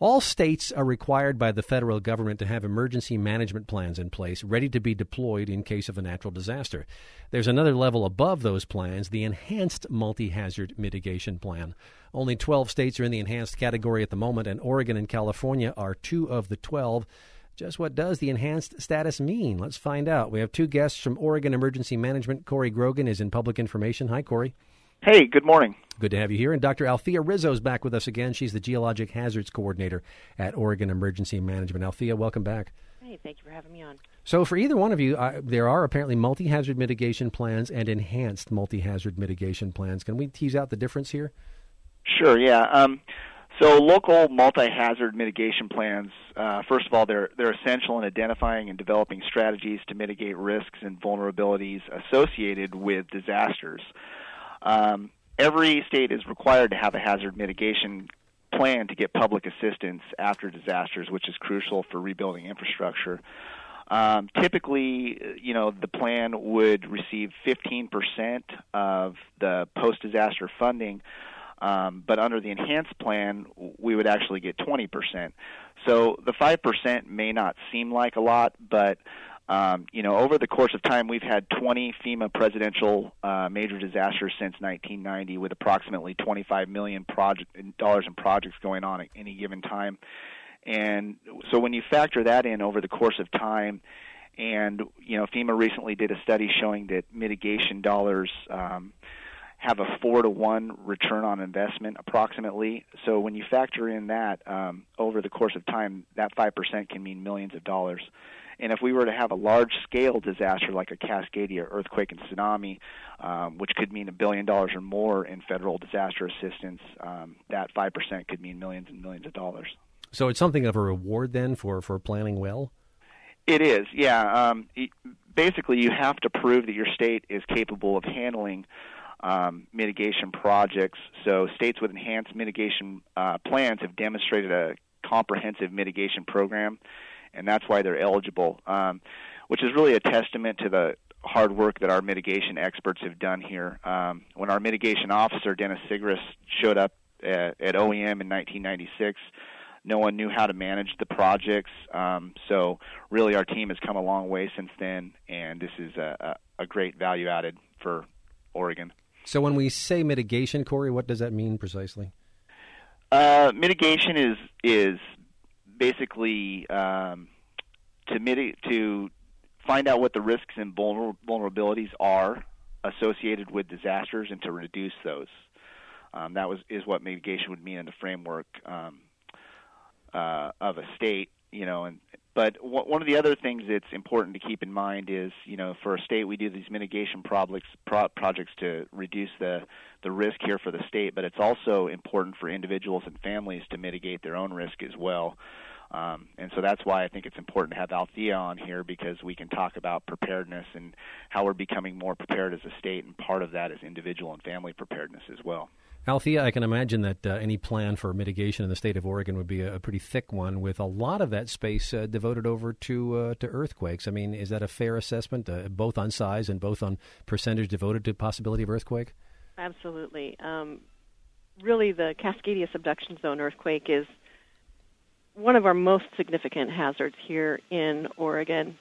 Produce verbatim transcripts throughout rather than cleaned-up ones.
All states are required by the federal government to have emergency management plans in place, ready to be deployed in case of a natural disaster. There's another level above those plans, the Enhanced Multi-Hazard Mitigation Plan. Only twelve states are in the enhanced category at the moment, and Oregon and California are two of the twelve. Just what does the enhanced status mean? Let's find out. We have two guests from Oregon Emergency Management. Corey Grogan is in Public Information. Hi, Corey. Hey, good morning. Good to have you here. And Doctor Althea Rizzo is back with us again. She's the Geologic Hazards Coordinator at Oregon Emergency Management. Althea, welcome back. Hey, thank you for having me on. So for either one of you, uh, there are apparently multi-hazard mitigation plans and enhanced multi-hazard mitigation plans. Can we tease out the difference here? Sure, yeah. Um, so local multi-hazard mitigation plans, uh, first of all, they're, they're essential in identifying and developing strategies to mitigate risks and vulnerabilities associated with disasters. Um, every state is required to have a hazard mitigation plan to get public assistance after disasters, which is crucial for rebuilding infrastructure. Um, typically, you know, the plan would receive fifteen percent of the post-disaster funding, um, but under the enhanced plan, we would actually get twenty percent. So the five percent may not seem like a lot, but Um, you know, over the course of time, we've had twenty FEMA presidential uh, major disasters since nineteen ninety, with approximately twenty-five million dollars project, in projects going on at any given time. And so when you factor that in over the course of time, and, you know, FEMA recently did a study showing that mitigation dollars um, have a four to one return on investment approximately. So when you factor in that um, over the course of time, that five percent can mean millions of dollars. And if we were to have a large-scale disaster like a Cascadia earthquake and tsunami, um, which could mean a billion dollars or more in federal disaster assistance, um, that five percent could mean millions and millions of dollars. So it's something of a reward then for, for planning well? It is, yeah. Um, it, basically, you have to prove that your state is capable of handling um, mitigation projects. So states with enhanced mitigation uh, plans have demonstrated a comprehensive mitigation program, and that's why they're eligible, um, which is really a testament to the hard work that our mitigation experts have done here. Um, when our mitigation officer, Dennis Sigris, showed up at, at O E M in nineteen ninety-six, no one knew how to manage the projects. Um, so really our team has come a long way since then, and this is a, a, a great value added for Oregon. So when we say mitigation, Corey, what does that mean precisely? Uh, mitigation is is basically um, to mitigate, to find out what the risks and vulner- vulnerabilities are associated with disasters and to reduce those. Um, that was is what mitigation would mean in the framework um, uh, of a state, you know. And but w- one of the other things that's important to keep in mind is, you know, for a state we do these mitigation projects pro- projects to reduce the the risk here for the state, but it's also important for individuals and families to mitigate their own risk as well. Um, and so that's why I think it's important to have Althea on here, because we can talk about preparedness and how we're becoming more prepared as a state, and part of that is individual and family preparedness as well. Althea, I can imagine that uh, any plan for mitigation in the state of Oregon would be a, a pretty thick one, with a lot of that space uh, devoted over to uh, to earthquakes. I mean, is that a fair assessment, uh, both on size and both on percentage devoted to possibility of earthquake? Absolutely. Um, really, the Cascadia subduction zone earthquake is one of our most significant hazards here in Oregon.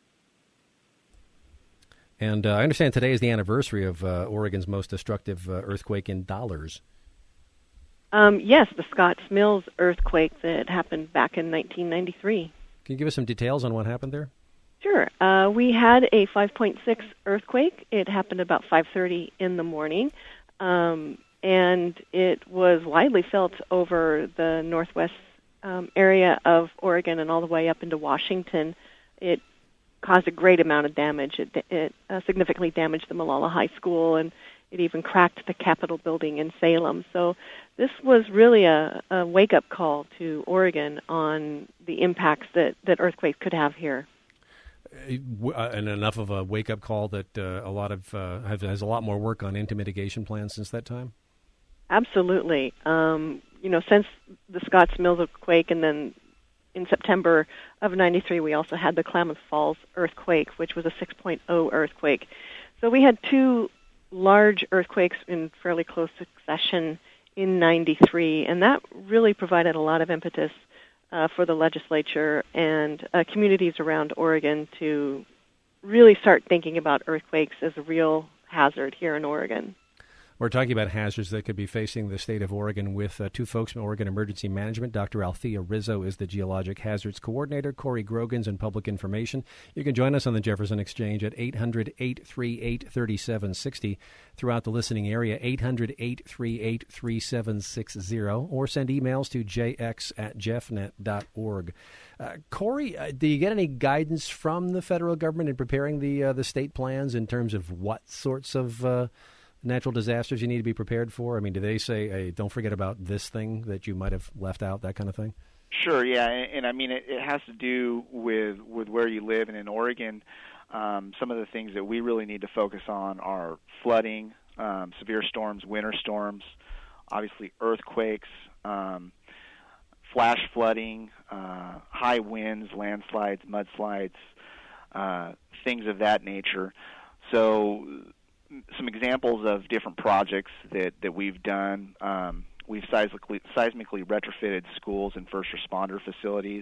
And uh, I understand today is the anniversary of uh, Oregon's most destructive uh, earthquake in dollars. Um, yes, the Scotts Mills earthquake that happened back in nineteen ninety-three. Can you give us some details on what happened there? Sure. Uh, we had a five point six earthquake. It happened about five thirty in the morning, um, and it was widely felt over the northwest um, area of Oregon and all the way up into Washington. It caused a great amount of damage. It, it uh, significantly damaged the Molalla High School, and it even cracked the Capitol building in Salem. So this was really a, a wake-up call to Oregon on the impacts that, that earthquakes could have here. Uh, and enough of a wake-up call that uh, a lot of uh, has, has a lot more work gone into mitigation plans since that time? Absolutely. Um, you know, since the Scotts Mills earthquake, and then in September of ninety-three, we also had the Klamath Falls earthquake, which was a six point oh earthquake. So we had two large earthquakes in fairly close succession in ninety-three, and that really provided a lot of impetus uh, for the legislature and uh, communities around Oregon to really start thinking about earthquakes as a real hazard here in Oregon. We're talking about hazards that could be facing the state of Oregon with uh, two folks from Oregon Emergency Management. Doctor Althea Rizzo is the Geologic Hazards Coordinator. Corey Grogan's in Public Information. You can join us on the Jefferson Exchange at eight hundred, eight three eight, three seven six zero throughout the listening area, eight hundred, eight three eight, three seven six zero, or send emails to j x at jeffnet dot org. Uh, Corey, uh, do you get any guidance from the federal government in preparing the uh, the state plans in terms of what sorts of uh, natural disasters you need to be prepared for? I mean, do they say, hey, don't forget about this thing that you might have left out, that kind of thing? Sure, yeah, and, and I mean, it, it has to do with, with where you live. And in Oregon, um, some of the things that we really need to focus on are flooding, um, severe storms, winter storms, obviously earthquakes, um, flash flooding, uh, high winds, landslides, mudslides, uh, things of that nature. So some examples of different projects that, that we've done. Um, we've seismically, seismically retrofitted schools and first responder facilities,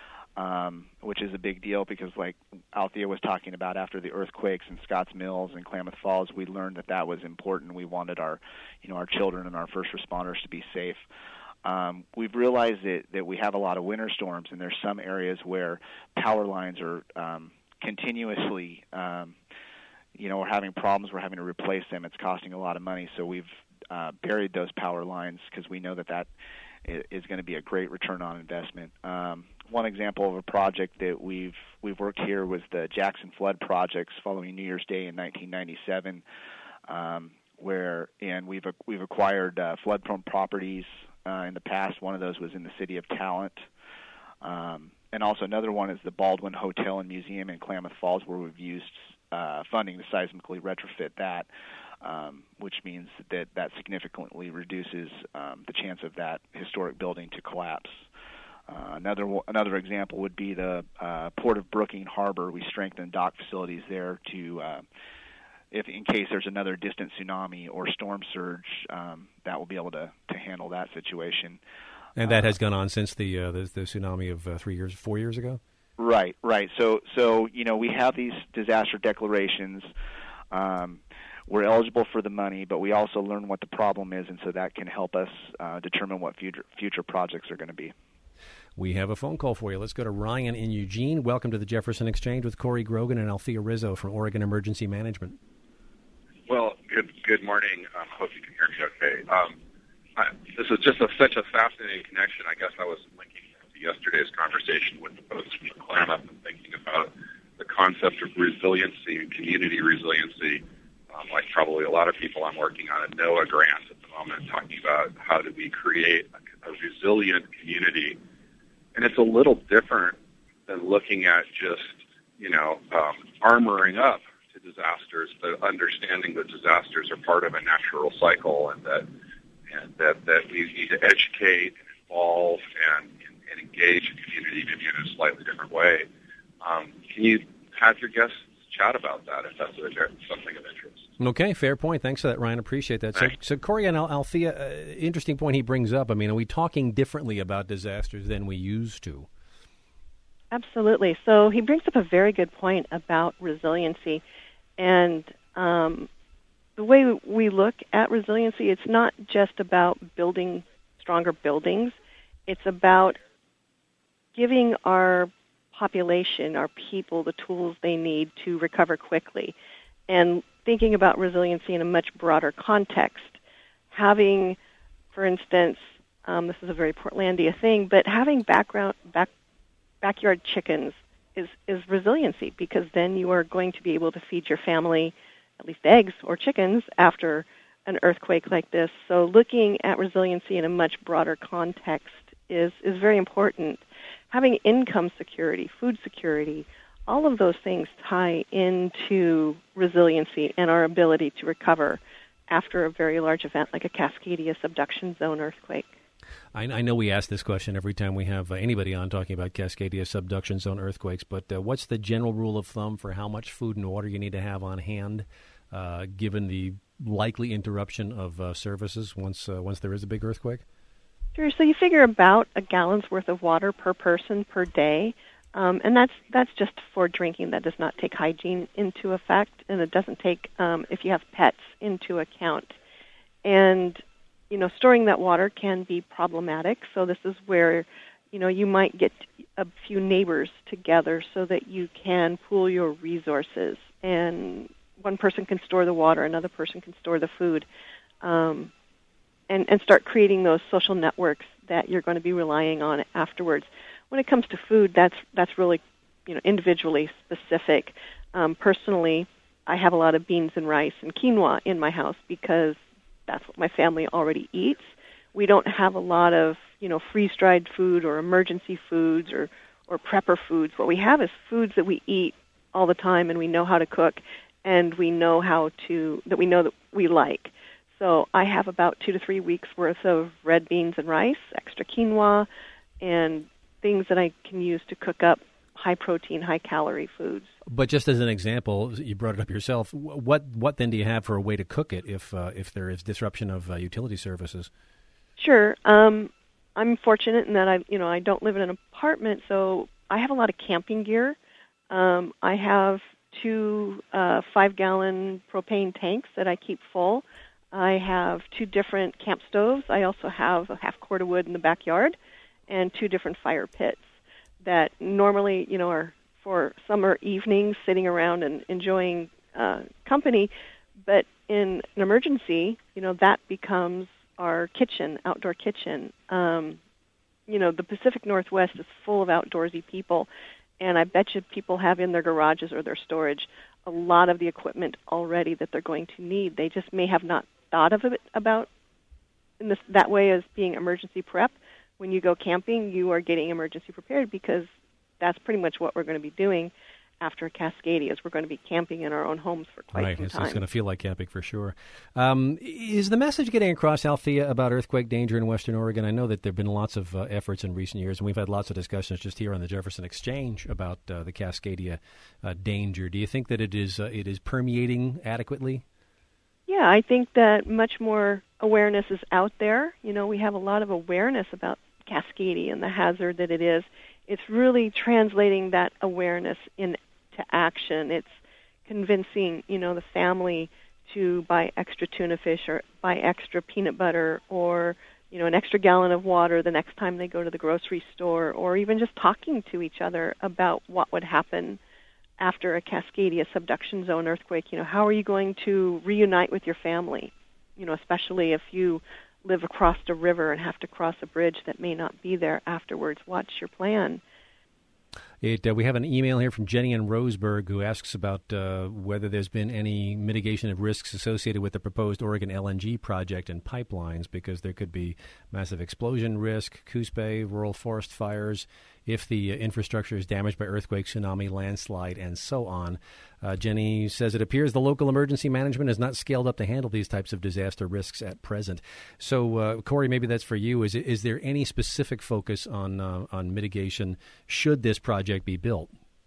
um, which is a big deal because, like Althea was talking about, after the earthquakes in Scotts Mills and Klamath Falls, we learned that that was important. We wanted our, you know, our children and our first responders to be safe. Um, we've realized that, that we have a lot of winter storms, and there's some areas where power lines are um, continuously um, you know, we're having problems, we're having to replace them. It's costing a lot of money, so we've uh, buried those power lines because we know that that is going to be a great return on investment. Um, one example of a project that we've we've worked here was the Jackson Flood projects following New Year's Day in nineteen ninety-seven, um, where and we've we've acquired uh, flood-prone properties uh, in the past. One of those was in the city of Talent. Um, and also another one is the Baldwin Hotel and Museum in Klamath Falls, where we've used Uh, funding to seismically retrofit that, um, which means that that significantly reduces um, the chance of that historic building to collapse. Uh, another another example would be the uh, Port of Brookings Harbor. We strengthened dock facilities there to, uh, if in case there's another distant tsunami or storm surge, um, that will be able to, to handle that situation. And that uh, has gone on since the uh, the, the tsunami of uh, three years, four years ago. Right, right. So, so you know, we have these disaster declarations. Um, we're eligible for the money, but we also learn what the problem is, and so that can help us uh, determine what future future projects are going to be. We have a phone call for you. Let's go to Ryan in Eugene. Welcome to the Jefferson Exchange with Corey Grogan and Althea Rizzo from Oregon Emergency Management. Well, good good morning. I um, hope you can hear me okay. Um, I, this is just a, such a fascinating connection. I guess I was linking yesterday's conversation with the folks from Klamath and thinking about the concept of resiliency, community resiliency. Um, like probably a lot of people, I'm working on a NOAA grant at the moment talking about how do we create a, a resilient community. And it's a little different than looking at just, you know, um, armoring up to disasters, but understanding that disasters are part of a natural cycle and that and that, that we need to educate and involve and and engage the community maybe in a slightly different way. Um, can you have your guests chat about that if that's something of interest? Okay, fair point. Thanks for that, Ryan. Appreciate that. So, so Corey and Al- Althea, uh, interesting point he brings up. I mean, are we talking differently about disasters than we used to? Absolutely. So he brings up a very good point about resiliency. And um, the way we look at resiliency, it's not just about building stronger buildings. It's about giving our population, our people, the tools they need to recover quickly, and thinking about resiliency in a much broader context. Having, for instance, um, this is a very Portlandia thing, but having background back, backyard chickens is, is resiliency, because then you are going to be able to feed your family at least eggs or chickens after an earthquake like this. So looking at resiliency in a much broader context is, is very important. Having income security, food security, all of those things tie into resiliency and our ability to recover after a very large event like a Cascadia subduction zone earthquake. I, I know we ask this question every time we have uh, anybody on talking about Cascadia subduction zone earthquakes, but uh, what's the general rule of thumb for how much food and water you need to have on hand, uh, given the likely interruption of uh, services once uh, once there is a big earthquake? Sure. So you figure about a gallon's worth of water per person per day, um, and that's that's just for drinking. That does not take hygiene into effect, and it doesn't take um, if you have pets into account. And you know, storing that water can be problematic. So this is where you know you might get a few neighbors together so that you can pool your resources, and one person can store the water, another person can store the food. Um, And, and start creating those social networks that you're going to be relying on afterwards. When it comes to food, that's that's really, you know, individually specific. Um, personally, I have a lot of beans and rice and quinoa in my house because that's what my family already eats. We don't have a lot of, you know, freeze-dried food or emergency foods or, or prepper foods. What we have is foods that we eat all the time, and we know how to cook, and we know how to that we know that we like. So I have about two to three weeks worth of red beans and rice, extra quinoa, and things that I can use to cook up high-protein, high-calorie foods. But just as an example, you brought it up yourself. What what then do you have for a way to cook it if uh, if there is disruption of uh, utility services? Sure. Um, I'm fortunate in that I you know I don't live in an apartment, so I have a lot of camping gear. Um, I have two uh, five-gallon propane tanks that I keep full. I have two different camp stoves. I also have a half cord of wood in the backyard and two different fire pits that normally, you know, are for summer evenings sitting around and enjoying uh, company. But in an emergency, you know, that becomes our kitchen, outdoor kitchen. Um, you know, the Pacific Northwest is full of outdoorsy people, and I bet you people have in their garages or their storage a lot of the equipment already that they're going to need. They just may have not thought of it about in this that way as being emergency prep. When you go camping, you are getting emergency prepared because that's pretty much what we're going to be doing after a Cascadia. Is we're going to be camping in our own homes for quite right. some It's, time. It's going to feel like camping for sure. Um, is the message getting across, Althea, about earthquake danger in Western Oregon? I know that there have been lots of uh, efforts in recent years, and we've had lots of discussions just here on the Jefferson Exchange about uh, the Cascadia uh, danger. Do you think that it is uh, it is permeating adequately? Yeah, I think that much more awareness is out there. You know, we have a lot of awareness about Cascadia and the hazard that it is. It's really translating that awareness into action. It's convincing, you know, the family to buy extra tuna fish or buy extra peanut butter or, you know, an extra gallon of water the next time they go to the grocery store, or even just talking to each other about what would happen after a Cascadia subduction zone earthquake. You know, how are you going to reunite with your family? You know, especially if you live across a river and have to cross a bridge that may not be there afterwards. What's your plan? It, uh, we have an email here from Jenny in Roseburg who asks about uh, whether there's been any mitigation of risks associated with the proposed Oregon L N G project and pipelines, because there could be massive explosion risk, Coos Bay, rural forest fires, if the uh, infrastructure is damaged by earthquake, tsunami, landslide, and so on. Uh, Jenny says it appears the local emergency management is not scaled up to handle these types of disaster risks at present. So, uh, Corey, maybe that's for you. Is is there any specific focus on uh, on mitigation should this project be built?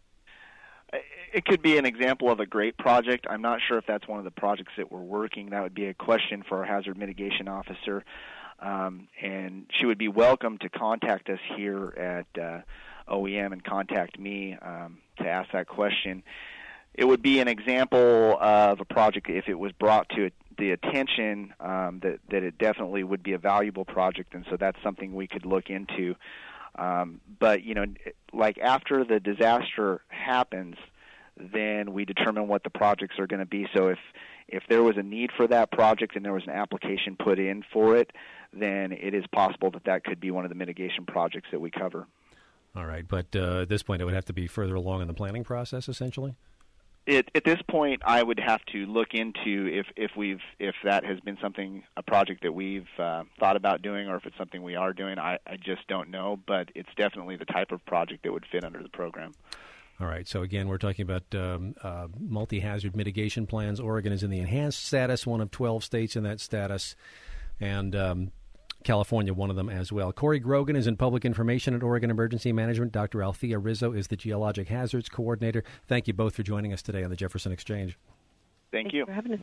It could be an example of a great project. I'm not sure if that's one of the projects that we're working. That would be a question for our hazard mitigation officer. Um, and she would be welcome to contact us here at uh, O E M and contact me um, to ask that question. It would be an example of a project if it was brought to the attention um, that, that it definitely would be a valuable project, and so that's something we could look into. Um, but, you know, like after the disaster happens, then we determine what the projects are going to be. So if if there was a need for that project and there was an application put in for it, then it is possible that that could be one of the mitigation projects that we cover. All right, but uh, at this point it would have to be further along in the planning process, essentially? It, at this point, I would have to look into if, if we've if that has been something a project that we've uh, thought about doing, or if it's something we are doing. I, I just don't know, but it's definitely the type of project that would fit under the program. All right. So again, we're talking about um, uh, multi-hazard mitigation plans. Oregon is in the enhanced status, one of twelve states in that status, and um, California, one of them as well. Corey Grogan is in public information at Oregon Emergency Management. Doctor Althea Rizzo is the geologic hazards coordinator. Thank you both for joining us today on the Jefferson Exchange. Thank Thank you. you for having us.